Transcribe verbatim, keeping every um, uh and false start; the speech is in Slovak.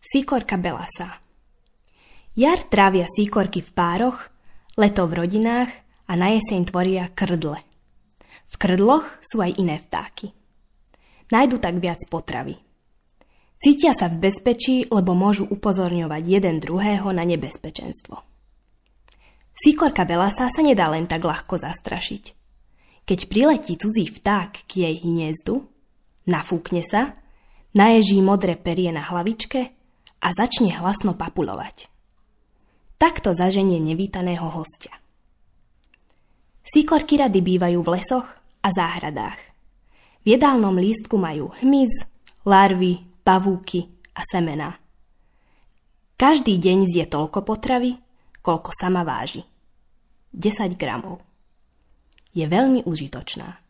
Síkorka belasá. Jar trávia síkorky v pároch, leto v rodinách a na jeseň tvoria krdle. V krdloch sú aj iné vtáky. Nájdu tak viac potravy. Cítia sa v bezpečí, lebo môžu upozorňovať jeden druhého na nebezpečenstvo. Síkorka belasá sa nedá len tak ľahko zastrašiť. Keď priletí cudzí vták k jej hniezdu, nafúkne sa, naježí modré perie na hlavičke a začne hlasno papulovať. Takto zaženie nevítaného hostia. Síkorky rady bývajú v lesoch a záhradách. V jedálnom lístku majú hmyz, larvy, pavúky a semená. Každý deň zje toľko potravy, koľko sama váži. desať gramov. Je veľmi užitočná.